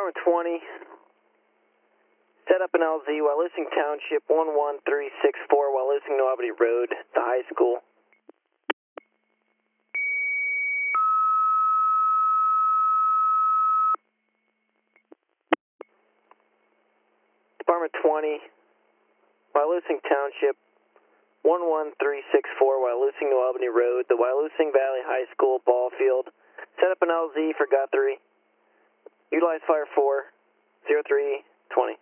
Department 20, set up an LZ while listening Township 11364 while listening to Albany Road, the high school. Department 20, while listening Township 11364 while listening to Albany Road, the Wyalusing Valley High School ball field. Set up an LZ for Guthrie. Utilize Fire 4, 0320.